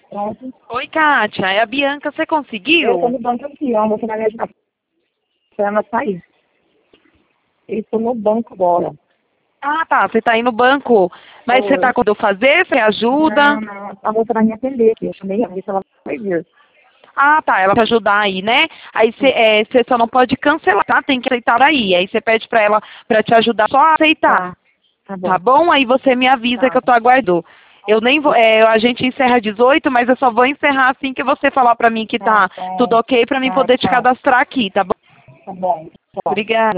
Pronto. Oi, Kátia, é a Bianca, você Eu tô conseguiu? no banco aqui, ó. Você vai me ajudar pra ela sair. Eu tô no banco agora. Ah, tá, você tá aí no banco. Mas você tá Oi. com eu fazer? Você ajuda? Não. A moça vai me atender aqui. Eu chamei ela, ver se ela vai vir. Ah, tá, ela vai te ajudar aí, né? Aí você só não pode cancelar, tá? Tem que aceitar aí. Aí você pede pra ela pra te ajudar só a aceitar, Tá. Tá tá bom. bom? Aí você me avisa que Tá. eu tô aguardando. Eu nem vou, a gente encerra às 18, mas eu só vou encerrar assim que você falar pra mim que Tá, tá tudo ok pra mim tá, poder te tchau. cadastrar aqui, tá bom? Tá bom. Tchau. Obrigada.